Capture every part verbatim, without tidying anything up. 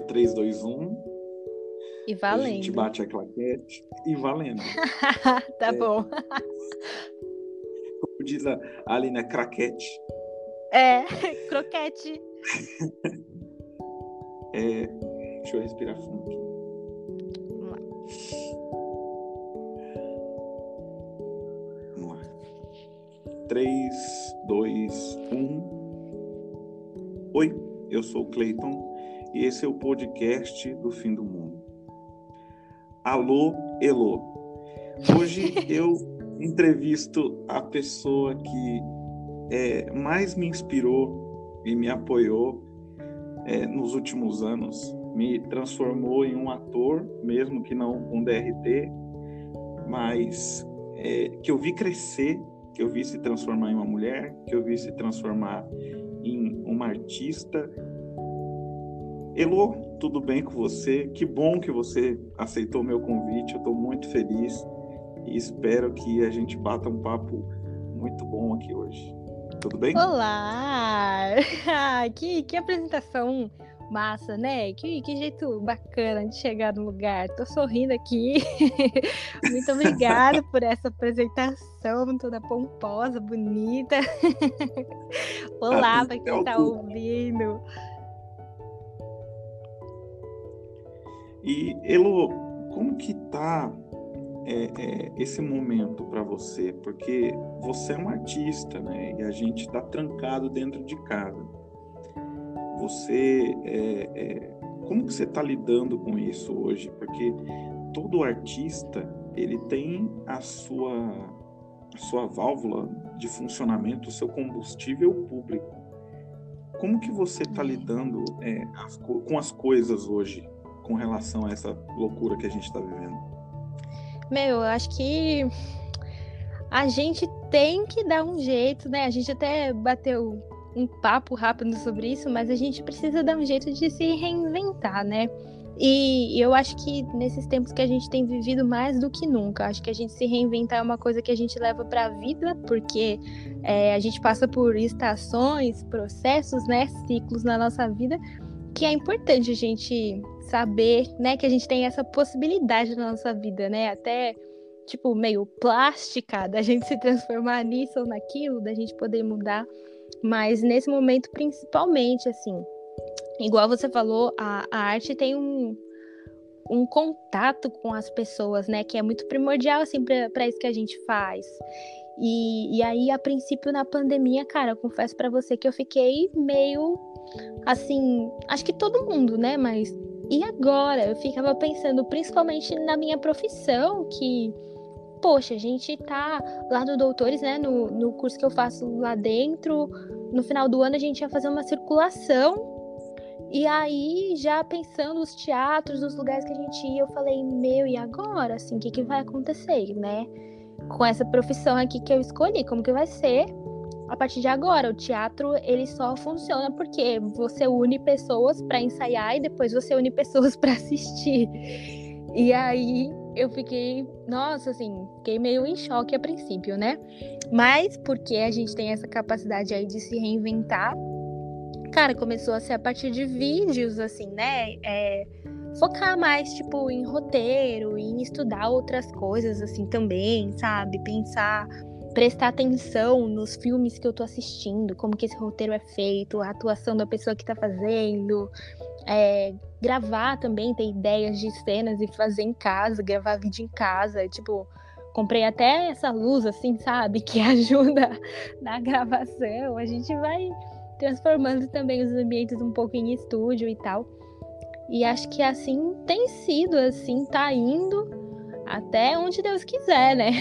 três, dois, um. E A gente valendo. bate a claquete e valendo. Tá É, bom. como diz a Aline, é craquete. É, croquete. É, deixa eu respirar fundo aqui. Vamos lá. Vamos lá. três, dois, um. Oi, eu sou o Cleiton e esse é o podcast do Fim do Mundo. Alô, Elô. Hoje eu entrevisto a pessoa que é, mais me inspirou e me apoiou é, nos últimos anos. Me transformou em um ator, mesmo que não com D R T, mas é, que eu vi crescer, que eu vi se transformar em uma mulher, que eu vi se transformar em uma artista. Elô, tudo bem com você? Que bom que você aceitou o meu convite, eu estou muito feliz e espero que a gente bata um papo muito bom aqui hoje. Tudo bem? Olá! Ah, que, que apresentação massa, né? Que, que jeito bacana de chegar no lugar. Tô sorrindo aqui. Muito obrigada por essa apresentação toda pomposa, bonita. Olá Ah, para é quem tá altura. ouvindo. E, Elô, como que tá é, é, esse momento para você? Porque você é um artista, né? E a gente tá trancado dentro de casa. Você, é, é, como que você tá lidando com isso hoje? Porque todo artista, ele tem a sua, a sua válvula de funcionamento, o seu combustível público. Como que você tá lidando é, as, com as coisas hoje, com relação a essa loucura que a gente está vivendo? Meu, eu acho que a gente tem que dar um jeito, né? A gente até bateu um papo rápido sobre isso, mas a gente precisa dar um jeito de se reinventar, né? E eu acho que nesses tempos que a gente tem vivido mais do que nunca, acho que a gente se reinventar é uma coisa que a gente leva para a vida, porque é, a gente passa por estações, processos, né, ciclos na nossa vida, que é importante a gente saber, né, que a gente tem essa possibilidade na nossa vida, né, até tipo meio plástica, da gente se transformar nisso ou naquilo, da gente poder mudar, mas nesse momento principalmente, assim, igual você falou, a, a arte tem um, um contato com as pessoas, né, que é muito primordial, assim, para isso que a gente faz. E, e aí, a princípio, na pandemia, cara, eu confesso para você que eu fiquei meio, assim, acho que todo mundo, né, mas e agora? Eu ficava pensando, principalmente na minha profissão, que, poxa, a gente tá lá no Doutores, né, no, no curso que eu faço lá dentro, no final do ano a gente ia fazer uma circulação. E aí, já pensando os teatros, os lugares que a gente ia, eu falei, meu, e agora? Assim, o que, que vai acontecer, né? Com essa profissão aqui que eu escolhi, como que vai ser a partir de agora? O teatro, ele só funciona porque você une pessoas para ensaiar e depois você une pessoas para assistir. E aí, eu fiquei, nossa, assim, fiquei meio em choque a princípio, né? Mas porque a gente tem essa capacidade aí de se reinventar, cara, começou a ser a partir de vídeos, assim, né? É, focar mais, tipo, em roteiro, em estudar outras coisas, assim, também, sabe? Pensar, prestar atenção nos filmes que eu tô assistindo, como que esse roteiro é feito, a atuação da pessoa que tá fazendo. É, gravar também, ter ideias de cenas e fazer em casa, gravar vídeo em casa, tipo... Comprei até essa luz, assim, sabe? Que ajuda na gravação. A gente vai transformando também os ambientes um pouco em estúdio e tal. E acho que assim tem sido, assim, tá indo até onde Deus quiser, né?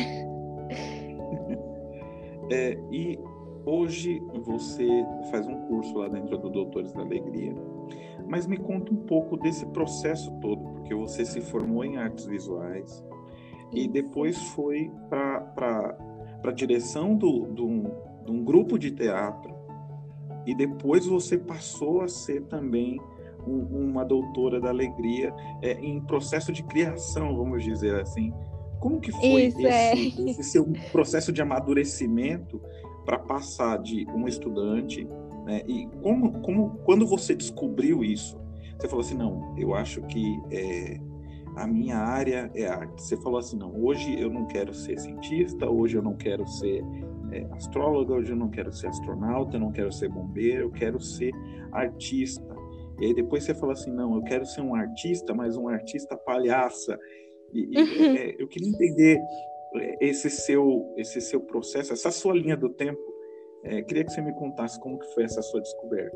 É, e hoje você faz um curso lá dentro do Doutores da Alegria, mas me conta um pouco desse processo todo, porque você se formou em artes visuais e depois foi para a direção do, do, de um grupo de teatro. E depois você passou a ser também um, uma doutora da alegria é, em processo de criação, vamos dizer assim. Como que foi Isso, esse, é. esse seu processo de amadurecimento para passar de um estudante, né? E como, como, quando você descobriu isso, você falou assim, não, eu acho que é, a minha área é arte. Você falou assim, não, hoje eu não quero ser cientista, hoje eu não quero ser é, astróloga, hoje eu não quero ser astronauta, eu não quero ser bombeiro, eu quero ser artista. E aí depois você falou assim, não, eu quero ser um artista, mas um artista palhaça. E, e é, eu queria entender esse seu, esse seu processo, essa sua linha do tempo. É, queria que você me contasse como que foi essa sua descoberta.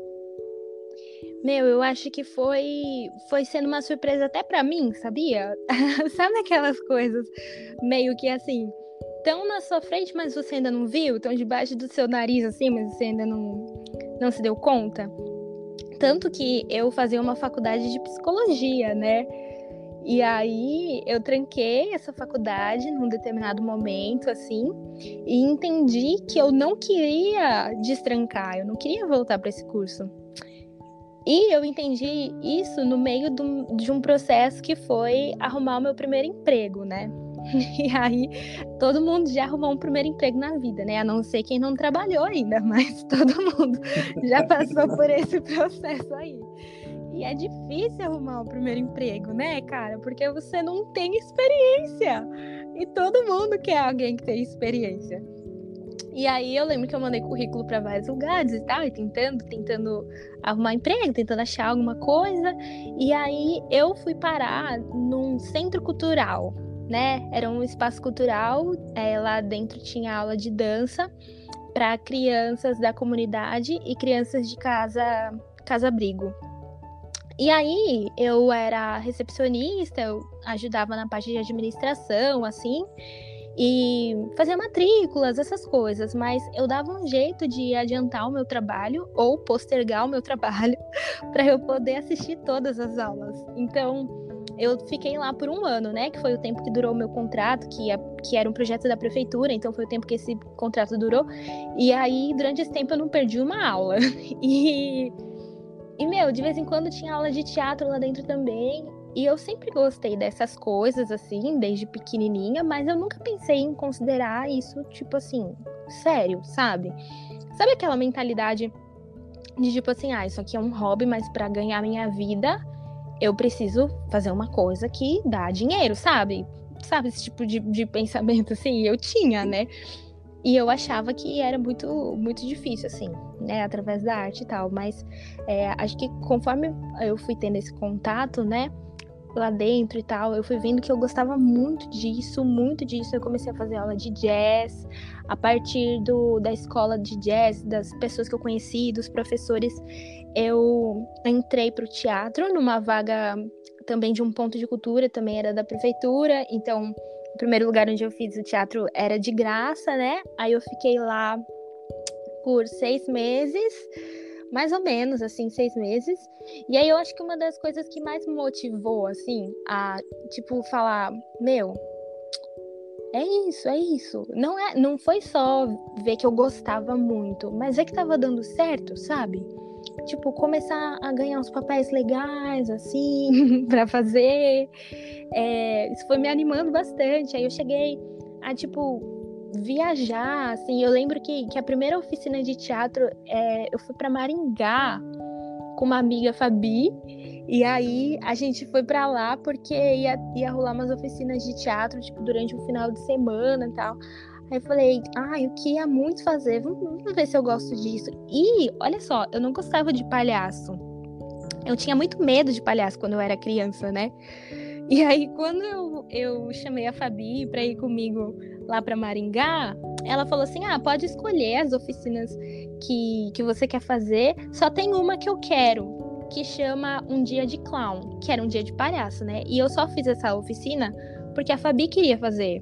Meu, eu acho que foi, foi sendo uma surpresa até pra mim, sabia? Sabe aquelas coisas meio que assim, tão na sua frente, mas você ainda não viu? Tão debaixo do seu nariz assim, mas você ainda não, não se deu conta? Tanto que eu fazia uma faculdade de psicologia, né? E aí eu tranquei essa faculdade num determinado momento, assim, e entendi que eu não queria destrancar, eu não queria voltar para esse curso. E eu entendi isso no meio do, de um processo que foi arrumar o meu primeiro emprego, né? E aí todo mundo já arrumou um primeiro emprego na vida, né? A não ser quem não trabalhou ainda, mas todo mundo já passou por esse processo aí. E é difícil arrumar o primeiro emprego, né, cara? Porque você não tem experiência. E todo mundo quer alguém que tem experiência. E aí eu lembro que eu mandei currículo para vários lugares e tal, e tentando, tentando arrumar emprego, tentando achar alguma coisa. E aí eu fui parar num centro cultural, né? Era um espaço cultural, é, lá dentro tinha aula de dança para crianças da comunidade e crianças de casa, casa-abrigo. E aí, eu era recepcionista, eu ajudava na parte de administração, assim, e fazia matrículas, essas coisas, mas eu dava um jeito de adiantar o meu trabalho ou postergar o meu trabalho para eu poder assistir todas as aulas. Então, eu fiquei lá por um ano, né, que foi o tempo que durou o meu contrato, que, é, que era um projeto da prefeitura, então foi o tempo que esse contrato durou. E aí, durante esse tempo, eu não perdi uma aula. E... E, meu, de vez em quando tinha aula de teatro lá dentro também. E eu sempre gostei dessas coisas, assim, desde pequenininha. Mas eu nunca pensei em considerar isso, tipo assim, sério, sabe? Sabe aquela mentalidade de, tipo assim, ah, isso aqui é um hobby, mas pra ganhar minha vida, eu preciso fazer uma coisa que dá dinheiro, sabe? Sabe esse tipo de, de pensamento, assim? Eu tinha, né? E eu achava que era muito, muito difícil, assim, né, através da arte e tal. Mas é, acho que conforme eu fui tendo esse contato, né, lá dentro e tal, eu fui vendo que eu gostava muito disso, muito disso. Eu comecei a fazer aula de jazz, a partir do, da escola de jazz, das pessoas que eu conheci, dos professores, eu entrei para o teatro numa vaga também de um ponto de cultura, também era da prefeitura, então... O primeiro lugar onde eu fiz o teatro era de graça, né? Aí eu fiquei lá por seis meses, mais ou menos, assim, seis meses. E aí eu acho que uma das coisas que mais me motivou, assim, a, tipo, falar, meu, é isso, é isso. Não, é, não foi só ver que eu gostava muito, mas é que tava dando certo, sabe? Tipo, começar a ganhar uns papéis legais, assim, pra fazer. É, isso foi me animando bastante. Aí eu cheguei a, tipo, viajar, assim. Eu lembro que, que a primeira oficina de teatro, é, eu fui pra Maringá com uma amiga, Fabi. E aí a gente foi pra lá porque ia, ia rolar umas oficinas de teatro, tipo, durante um final de semana e tal. Aí eu falei, ah, eu queria muito fazer, vamos, vamos ver se eu gosto disso. E, olha só, eu não gostava de palhaço. Eu tinha muito medo de palhaço quando eu era criança, né? E aí, quando eu, eu chamei a Fabi pra ir comigo lá pra Maringá, ela falou assim, ah, pode escolher as oficinas que, que você quer fazer, só tem uma que eu quero, que chama Um Dia de Clown, que era um dia de palhaço, né? E eu só fiz essa oficina porque a Fabi queria fazer.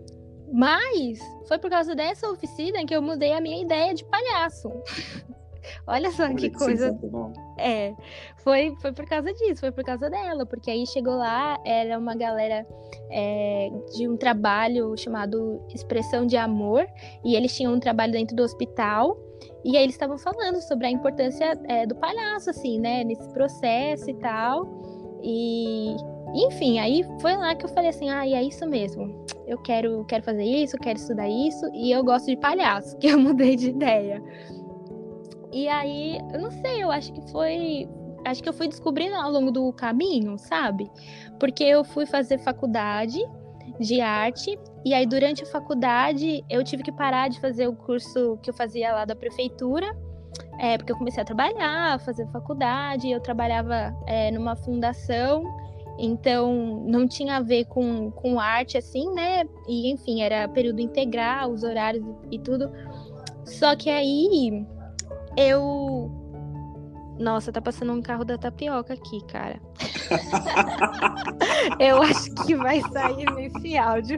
Mas foi por causa dessa oficina que eu mudei a minha ideia de palhaço. Olha só que coisa. É, foi, foi por causa disso, foi por causa dela, porque aí chegou lá, era uma galera é, de um trabalho chamado Expressão de Amor, e eles tinham um trabalho dentro do hospital, e aí eles estavam falando sobre a importância é, do palhaço, assim, né, nesse processo e tal, e enfim, aí foi lá que eu falei assim, ah, e é isso mesmo, eu quero, quero fazer isso, quero estudar isso, e eu gosto de palhaço, que eu mudei de ideia. E aí, eu não sei, eu acho que foi, acho que eu fui descobrindo ao longo do caminho, sabe? Porque eu fui fazer faculdade de arte, e aí durante a faculdade eu tive que parar de fazer o curso que eu fazia lá da prefeitura, é, porque eu comecei a trabalhar, fazer faculdade, eu trabalhava é, numa fundação, então não tinha a ver com, com arte, assim, né? E enfim, era período integral, os horários e tudo. Só que aí eu... Nossa, tá passando um carro da Tapioca aqui, cara. Eu acho que vai sair nesse áudio.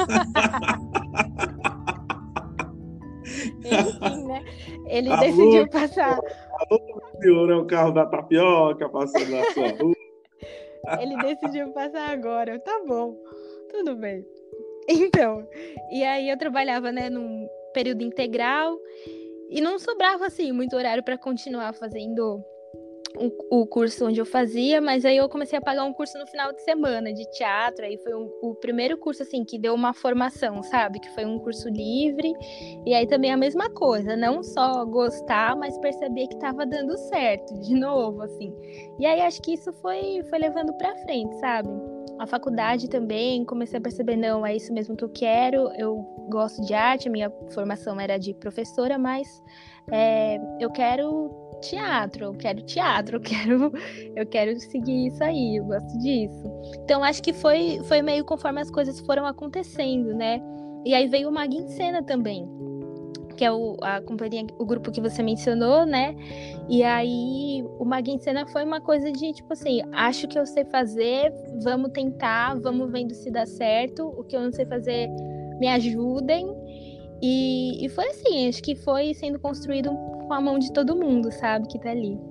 Enfim, né? Ele Alô, decidiu passar. Alô, senhor, é o carro da Tapioca passando na sua rua. Ele decidiu passar agora. Tá bom, tudo bem. Então, e aí eu trabalhava, né, num período integral e não sobrava, assim, muito horário para continuar fazendo o, o curso onde eu fazia, mas aí eu comecei a pagar um curso no final de semana de teatro, aí foi um, o primeiro curso, assim, que deu uma formação, sabe? Que foi um curso livre, e aí também a mesma coisa, não só gostar, mas perceber que tava dando certo, de novo, assim. E aí acho que isso foi, foi levando pra frente, sabe? A faculdade também, comecei a perceber, não, é isso mesmo que eu quero, eu gosto de arte, a minha formação era de professora, mas é, eu quero teatro, eu quero teatro, eu quero, eu quero seguir isso aí, eu gosto disso. Então acho que foi, foi meio conforme as coisas foram acontecendo, né? E aí veio o Maga em Cena também, que é o, a companhia, o grupo que você mencionou, né? E aí o Maga em Cena foi uma coisa de, tipo assim, acho que eu sei fazer, vamos tentar, vamos vendo se dá certo, o que eu não sei fazer, me ajudem. E, e foi assim, acho que foi sendo construído com a mão de todo mundo, sabe, que tá ali.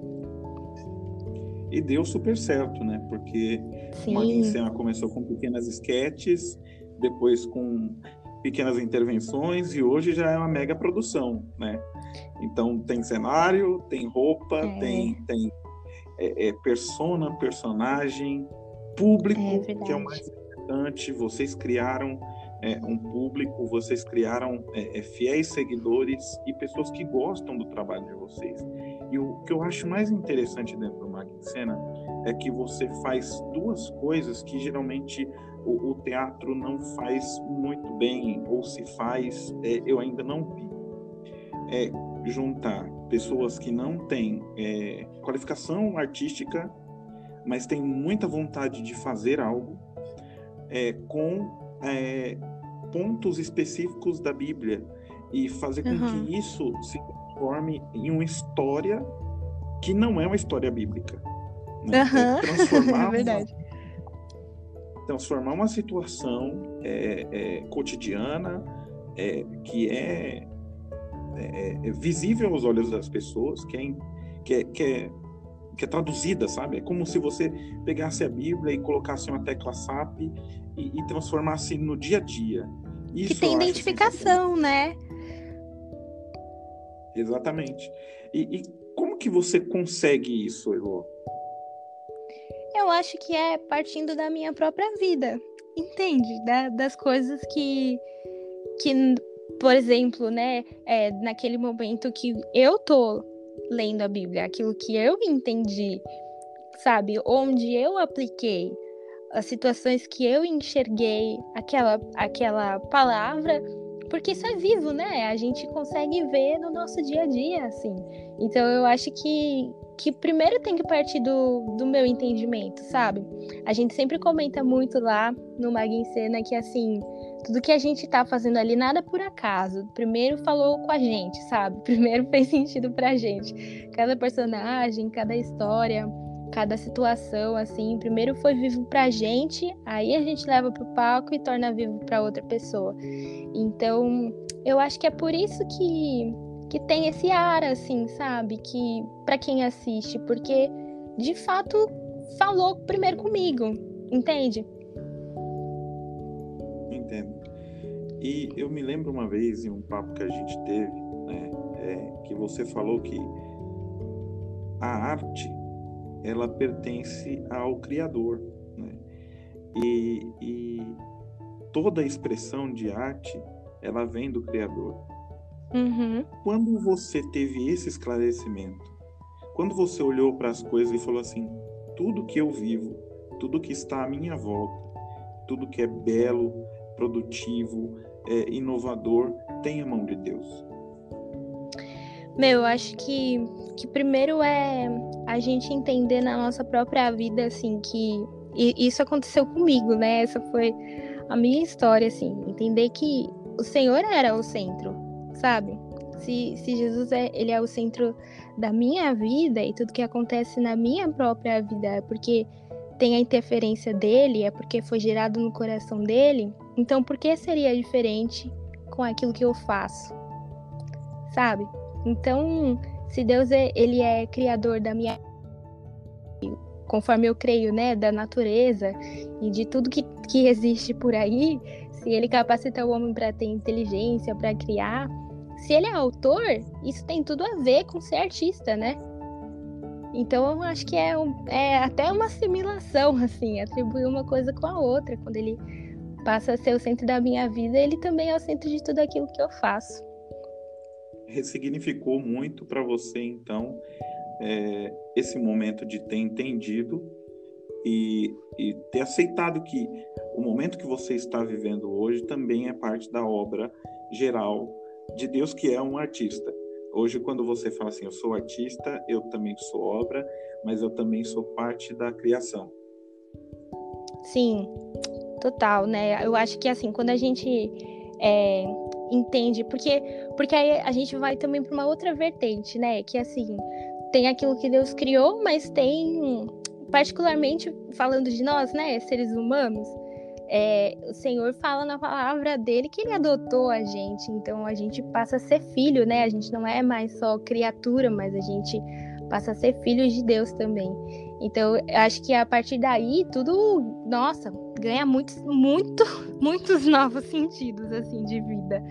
E deu super certo, né? Porque o Maga em Cena começou com pequenas esquetes, depois com pequenas intervenções, e hoje já é uma mega produção, né? Então tem cenário, tem roupa, é. tem, tem é, é, persona, personagem, público, é que é o mais importante. Vocês criaram é, um público, vocês criaram é, é, fiéis seguidores e pessoas que gostam do trabalho de vocês. E o que eu acho mais interessante dentro do Maga em Cena é que você faz duas coisas que geralmente o, o teatro não faz muito bem, ou se faz, é, eu ainda não vi. É juntar pessoas que não têm é, qualificação artística, mas têm muita vontade de fazer algo, é, com é, pontos específicos da Bíblia, e fazer com uhum. que isso se transforme em uma história que não é uma história bíblica. Né? Uhum. É transformar, é verdade. Uma, transformar uma situação é, é, cotidiana, é, que é, é, é visível aos olhos das pessoas, que é, que, é, que, é, que é traduzida, sabe? É como se você pegasse a Bíblia e colocasse uma tecla S A P e, e transformasse no dia a dia. Isso que tem identificação, né? Exatamente. E, e como que você consegue isso, Elô? Eu acho que é partindo da minha própria vida, entende? Da, das coisas que, que, por exemplo, né, é, naquele momento que eu tô lendo a Bíblia, aquilo que eu entendi, sabe? Onde eu apliquei, as situações que eu enxerguei aquela, aquela palavra, porque isso é vivo, né? A gente consegue ver no nosso dia a dia, assim. Então eu acho que, que primeiro tem que partir do, do meu entendimento, sabe? A gente sempre comenta muito lá no Maga em Cena que, assim, tudo que a gente tá fazendo ali, nada por acaso. Primeiro falou com a gente, sabe? Primeiro fez sentido pra gente. Cada personagem, cada história, cada situação, assim, primeiro foi vivo pra gente, aí a gente leva pro palco e torna vivo pra outra pessoa. Então, eu acho que é por isso que, que tem esse ar, assim, sabe? Que pra quem assiste, porque, de fato, falou primeiro comigo, entende? Entendo. E eu me lembro uma vez, em um papo que a gente teve, né, é, que você falou que a arte, ela pertence ao Criador, né? E, e toda expressão de arte, ela vem do Criador. Uhum. Quando você teve esse esclarecimento, quando você olhou para as coisas e falou assim, tudo que eu vivo, tudo que está à minha volta, tudo que é belo, produtivo, é, inovador, tem a mão de Deus? Meu, eu acho que, que primeiro é a gente entender na nossa própria vida, assim, que e isso aconteceu comigo, né? Essa foi a minha história, assim, entender que o Senhor era o centro, sabe? Se, se Jesus é, ele é o centro da minha vida e tudo que acontece na minha própria vida é porque tem a interferência dele, é porque foi gerado no coração dele, então por que seria diferente com aquilo que eu faço, sabe? Então, se Deus é, ele é criador da minha, conforme eu creio, né, da natureza e de tudo que, que existe por aí, se ele capacita o homem para ter inteligência, para criar, se ele é autor, isso tem tudo a ver com ser artista, né? Então, eu acho que é, um, é até uma assimilação, assim, atribuir uma coisa com a outra. Quando ele passa a ser o centro da minha vida, ele também é o centro de tudo aquilo que eu faço. Ressignificou muito para você, então, é, esse momento de ter entendido e, e ter aceitado que o momento que você está vivendo hoje também é parte da obra geral de Deus, que é um artista. Hoje, quando você fala assim, eu sou artista, eu também sou obra, mas eu também sou parte da criação. Sim, total, né? Eu acho que, assim, quando a gente é, entende, porque, porque aí a gente vai também para uma outra vertente, né? Que, assim, tem aquilo que Deus criou, mas tem, particularmente falando de nós, né, seres humanos, é, o Senhor fala na palavra dele que ele adotou a gente, então a gente passa a ser filho, né? A gente não é mais só criatura, mas a gente passa a ser filhos de Deus também. Então, eu acho que a partir daí, tudo, nossa, ganha muitos, muito, muitos novos sentidos, assim, de vida.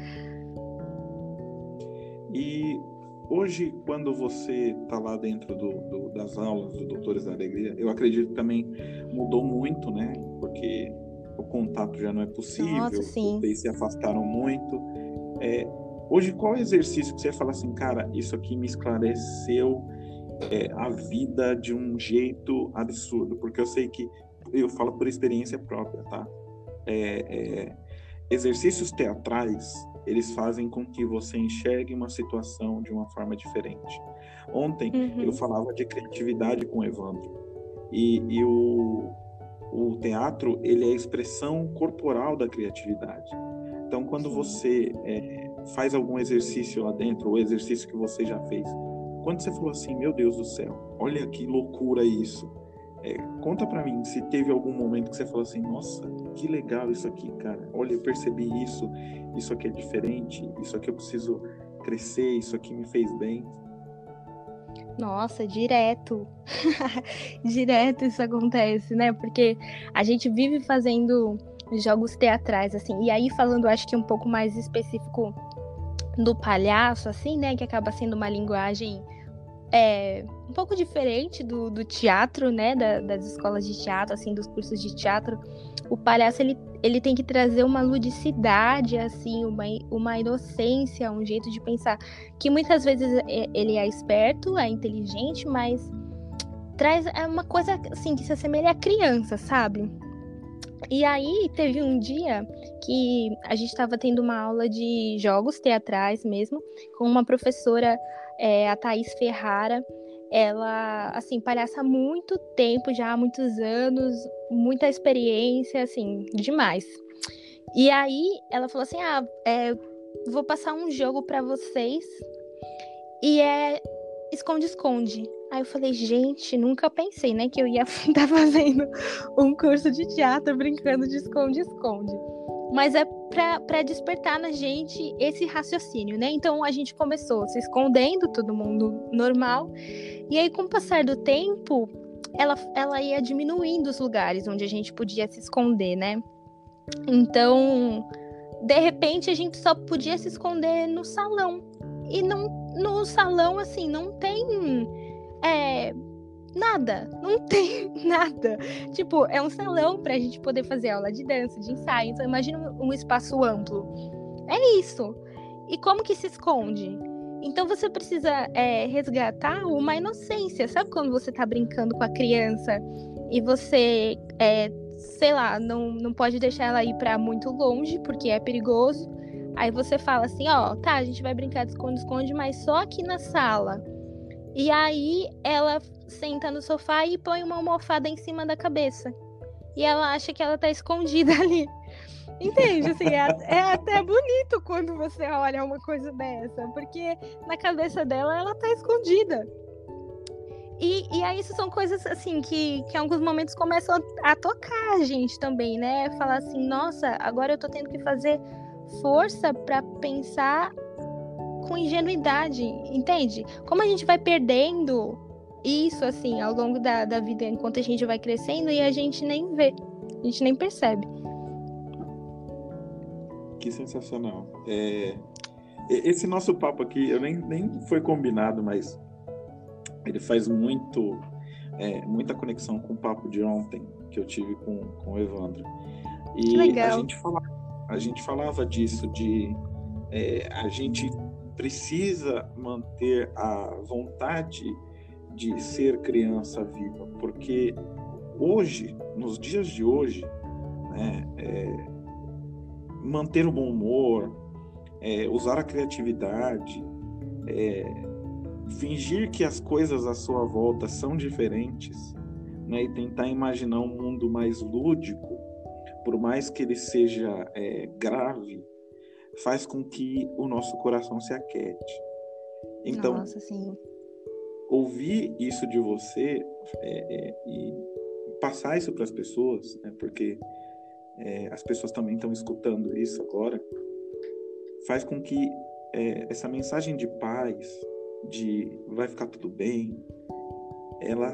E hoje, quando você está lá dentro do, do, das aulas do Doutores da Alegria, eu acredito que também mudou muito, né? Porque o contato já não é possível, Nossa, sim. vocês se afastaram muito. É, hoje, qual exercício que você fala assim, cara, isso aqui me esclareceu é, a vida de um jeito absurdo? Porque eu sei que, eu falo por experiência própria, tá? É, é, exercícios teatrais, eles fazem com que você enxergue uma situação de uma forma diferente. Ontem, uhum. eu falava de criatividade com o Evandro. E, e o, o teatro, ele é a expressão corporal da criatividade. Então, quando Sim. você é, faz algum exercício lá dentro, ou exercício que você já fez, quando você falou assim, meu Deus do céu, olha que loucura isso. É, conta pra mim se teve algum momento que você falou assim, nossa, que legal isso aqui, cara. Olha, eu percebi isso, isso aqui é diferente, isso aqui eu preciso crescer, isso aqui me fez bem. Nossa, direto. Direto isso acontece, né? Porque a gente vive fazendo jogos teatrais, assim. E aí, falando, acho que um pouco mais específico do palhaço, assim, né? Que acaba sendo uma linguagem é, um pouco diferente do, do teatro, né? Da, das escolas de teatro, assim, dos cursos de teatro. O palhaço, ele, ele tem que trazer uma ludicidade, assim, uma, uma inocência, um jeito de pensar, que muitas vezes ele é esperto, é inteligente, mas traz uma coisa, assim, que se assemelha à criança, sabe? E aí, teve um dia que a gente estava tendo uma aula de jogos teatrais mesmo, com uma professora, é, a Thaís Ferrara. Ela, assim, palhaça há muito tempo já, há muitos anos, muita experiência, assim, demais. E aí, ela falou assim, ah, é, vou passar um jogo pra vocês e é esconde-esconde. Aí eu falei, gente, nunca pensei, né, que eu ia estar fazendo um curso de teatro brincando de esconde-esconde. Mas é pra, pra despertar na gente esse raciocínio, né? Então a gente começou se escondendo, todo mundo normal. E aí, com o passar do tempo, ela, ela ia diminuindo os lugares onde a gente podia se esconder, né? Então, de repente, a gente só podia se esconder no salão. E não, no salão, assim, não tem é, nada. Não tem nada. Tipo, é um salão pra gente poder fazer aula de dança, de ensaio. Então, imagina um espaço amplo. É isso. E como que se esconde? Então você precisa é, resgatar uma inocência. Sabe quando você tá brincando com a criança e você, é, sei lá, não, não pode deixar ela ir pra muito longe porque é perigoso. Aí você fala assim, ó, tá, a gente vai brincar de esconde-esconde, mas só aqui na sala. E aí ela senta no sofá e põe uma almofada em cima da cabeça. E ela acha que ela tá escondida ali. Entende? Assim, é, é até bonito quando você olha uma coisa dessa, porque na cabeça dela ela tá escondida. E, e aí isso são coisas assim que, que em alguns momentos começam a, a tocar a gente também, né? Falar assim, nossa, agora eu tô tendo que fazer força para pensar com ingenuidade, entende? Como a gente vai perdendo isso, assim, ao longo da, da vida, enquanto a gente vai crescendo e a gente nem vê, a gente nem percebe. Que sensacional. É, esse nosso papo aqui, eu nem, nem foi combinado, mas ele faz muito, é, muita conexão com o papo de ontem que eu tive com, com o Evandro. E que legal. A gente falava, a gente falava disso, de é, a gente precisa manter a vontade de ser criança viva, porque hoje, nos dias de hoje, né, é, manter o bom humor, é, usar a criatividade, é, fingir que as coisas à sua volta são diferentes, né, e tentar imaginar um mundo mais lúdico, por mais que ele seja é, grave, faz com que o nosso coração se aquete. Então, Nossa, sim. ouvir isso de você é, é, e passar isso para as pessoas, né, porque é, as pessoas também estão escutando isso agora, faz com que é, essa mensagem de paz, de vai ficar tudo bem, ela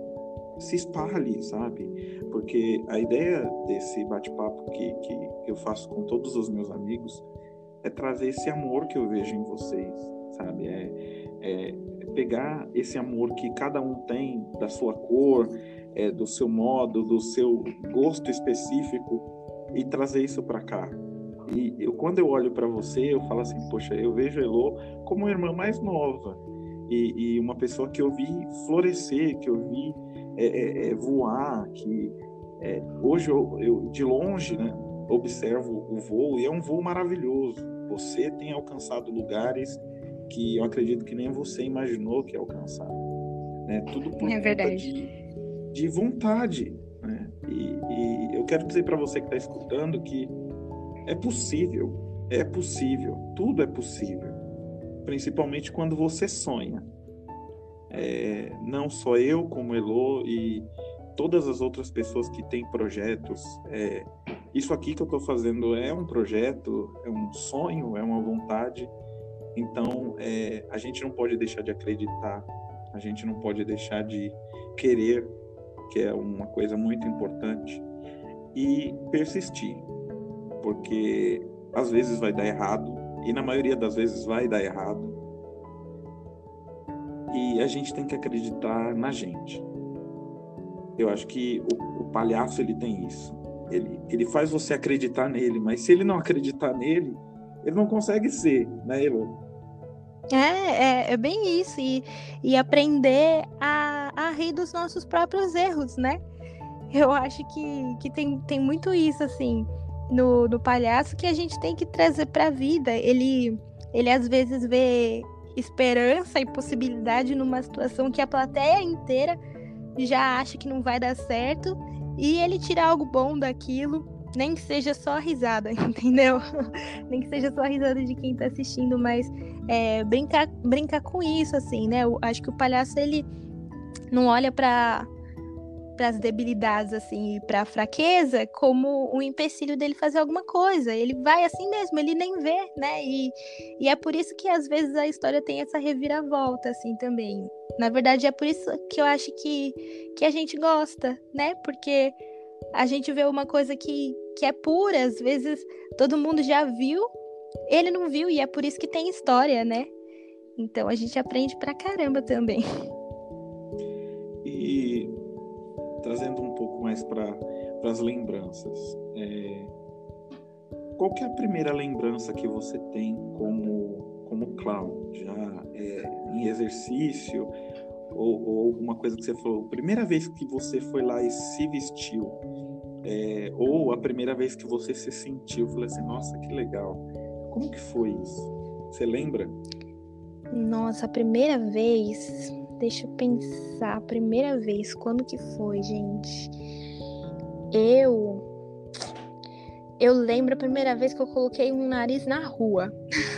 se espalhe, sabe? Porque a ideia desse bate-papo que, que, que eu faço com todos os meus amigos é trazer esse amor que eu vejo em vocês, sabe? É, é pegar esse amor que cada um tem, da sua cor, é, do seu modo, do seu gosto específico, e trazer isso para cá. E eu, quando eu olho para você, eu falo assim, poxa, eu vejo a Elô como uma irmã mais nova, e, e uma pessoa que eu vi florescer, que eu vi é, é, é, voar, que é, hoje eu, eu, de longe, né, observo o voo, e é um voo maravilhoso. Você tem alcançado lugares que eu acredito que nem você imaginou que ia alcançar, né? Tudo por É conta verdade. de, de vontade, né? E, e eu quero dizer para você que está escutando que é possível, é possível, tudo é possível, principalmente quando você sonha. É, não só eu, como Elô e todas as outras pessoas que têm projetos, é, isso aqui que eu estou fazendo é um projeto, é um sonho, é uma vontade. Então, é, a gente não pode deixar de acreditar, a gente não pode deixar de querer, que é uma coisa muito importante, e persistir, porque às vezes vai dar errado, e na maioria das vezes vai dar errado, e a gente tem que acreditar na gente. Eu acho que o, o palhaço, ele tem isso, ele, ele faz você acreditar nele, mas se ele não acreditar nele, ele não consegue ser, né, Elô? É, é, é bem isso, e, e aprender a, a rir dos nossos próprios erros, né? Eu acho que, que tem, tem muito isso, assim, no, no palhaço, que a gente tem que trazer pra vida. Ele, ele às vezes vê esperança e possibilidade numa situação que a plateia inteira já acha que não vai dar certo, e ele tira algo bom daquilo, nem que seja só a risada, entendeu? Nem que seja só a risada de quem tá assistindo, mas é, brincar, brincar com isso, assim, né? Eu acho que o palhaço, ele não olha para as debilidades, assim, e para a fraqueza como um empecilho dele fazer alguma coisa. Ele vai assim mesmo, ele nem vê, né? E, e é por isso que às vezes a história tem essa reviravolta, assim, também. Na verdade, é por isso que eu acho que, que a gente gosta, né? Porque a gente vê uma coisa que, que é pura, às vezes todo mundo já viu, ele não viu, e é por isso que tem história, né? Então a gente aprende pra caramba também. E trazendo um pouco mais para as lembranças, é, qual que é a primeira lembrança que você tem como, como clown, já é, em exercício, ou, ou alguma coisa que você falou, primeira vez que você foi lá e se vestiu, é, ou a primeira vez que você se sentiu, falei assim, nossa, que legal. Como que foi isso? Você lembra? Nossa, a primeira vez, deixa eu pensar, a primeira vez, quando que foi, gente? Eu, eu lembro a primeira vez que eu coloquei um nariz na rua,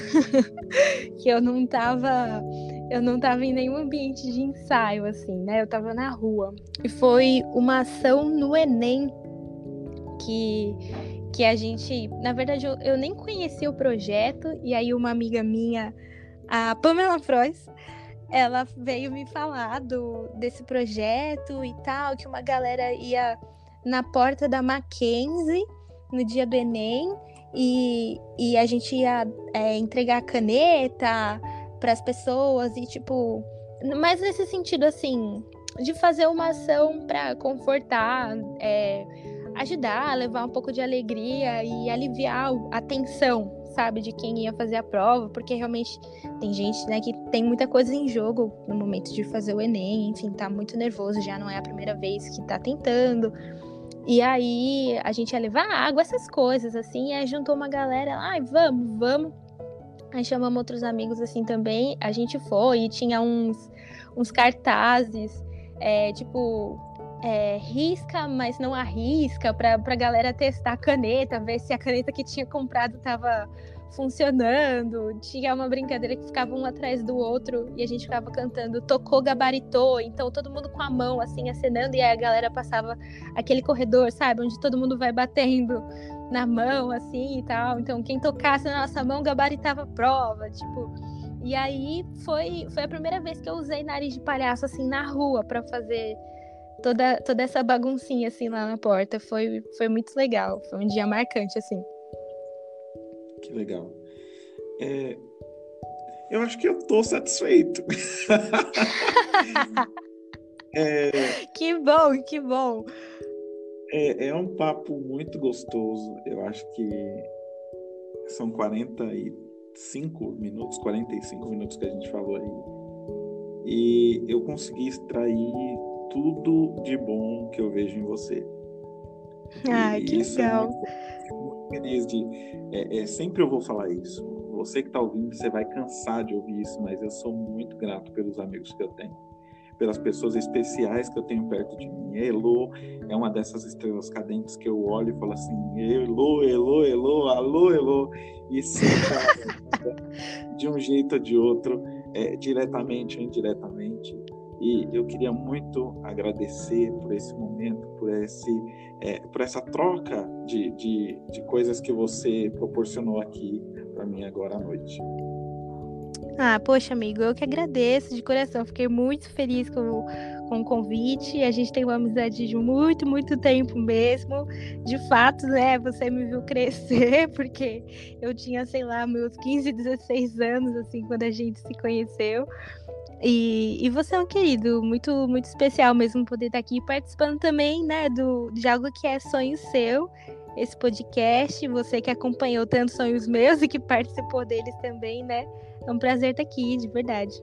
que eu não tava, eu não tava em nenhum ambiente de ensaio, assim, né? Eu tava na rua. E foi uma ação no Enem, que, que a gente, na verdade, eu, eu nem conhecia o projeto, e aí uma amiga minha, a Pamela Frois, ela veio me falar do, desse projeto e tal, que uma galera ia na porta da Mackenzie no dia do Enem e, e a gente ia é, entregar a caneta para as pessoas e, tipo, mas nesse sentido, assim, de fazer uma ação para confortar, é, ajudar, levar um pouco de alegria e aliviar a tensão, sabe, de quem ia fazer a prova, porque realmente tem gente, né, que tem muita coisa em jogo no momento de fazer o Enem, enfim, tá muito nervoso, já não é a primeira vez que tá tentando. E aí a gente ia levar água, essas coisas, assim, e aí juntou uma galera, ai, vamos, vamos. Aí chamamos outros amigos, assim, também, a gente foi e tinha uns, uns cartazes, é, tipo, é, risca, mas não arrisca, pra, pra galera testar a caneta, ver se a caneta que tinha comprado tava funcionando. Tinha uma brincadeira que ficava um atrás do outro e a gente ficava cantando tocou, gabaritou, então todo mundo com a mão assim acenando e aí a galera passava aquele corredor, sabe, onde todo mundo vai batendo na mão assim e tal, então quem tocasse na nossa mão gabaritava a prova, tipo. E aí foi, foi a primeira vez que eu usei nariz de palhaço assim na rua para fazer toda, toda essa baguncinha assim lá na porta. Foi, foi muito legal, foi um dia marcante assim. Que legal. É, eu acho que eu tô satisfeito. é, que bom, que bom. É, é um papo muito gostoso. Eu acho que são quarenta e cinco minutos, quarenta e cinco minutos que a gente falou aí. E eu consegui extrair tudo de bom que eu vejo em você. Ah, e que isso legal. É muito, fico muito feliz de... É, é, sempre eu vou falar isso. Você que está ouvindo, você vai cansar de ouvir isso, mas eu sou muito grato pelos amigos que eu tenho, pelas pessoas especiais que eu tenho perto de mim. A Elô é uma dessas estrelas cadentes que eu olho e falo assim, Elô, Elô, Elô, alô, Elô, e sempre ela de um jeito ou de outro, é, diretamente ou indiretamente. E eu queria muito agradecer por esse momento, por, esse, é, por essa troca de, de, de coisas que você proporcionou aqui para mim agora à noite. Ah, poxa, amigo, eu que agradeço de coração. Fiquei muito feliz com, com o convite. A gente tem uma amizade de muito, muito tempo mesmo. De fato, né? Você me viu crescer, porque eu tinha, sei lá, meus quinze, dezesseis anos, assim, quando a gente se conheceu. E, e você é um querido, muito, muito especial mesmo poder estar aqui participando também, né, do, de algo que é sonho seu, esse podcast, você que acompanhou tantos sonhos meus e que participou deles também, né, é um prazer estar aqui, de verdade.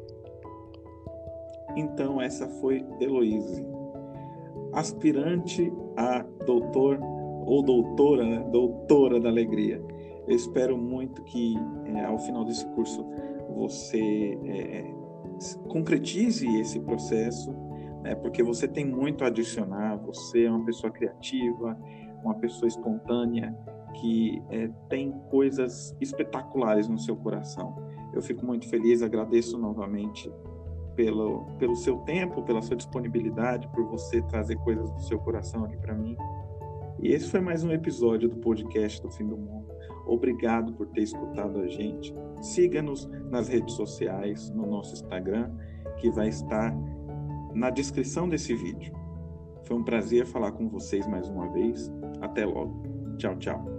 Então, essa foi Heloíse, aspirante a doutor ou doutora, né, doutora da alegria. Eu espero muito que, é, ao final desse curso, você... É, concretize esse processo, né, porque você tem muito a adicionar, você é uma pessoa criativa, uma pessoa espontânea, que é, tem coisas espetaculares no seu coração. Eu fico muito feliz, agradeço novamente pelo, pelo seu tempo, pela sua disponibilidade, por você trazer coisas do seu coração aqui para mim. E esse foi mais um episódio do podcast do Fim do Mundo. Obrigado por ter escutado a gente. Siga-nos nas redes sociais, no nosso Instagram, que vai estar na descrição desse vídeo. Foi um prazer falar com vocês mais uma vez. Até logo. Tchau, tchau.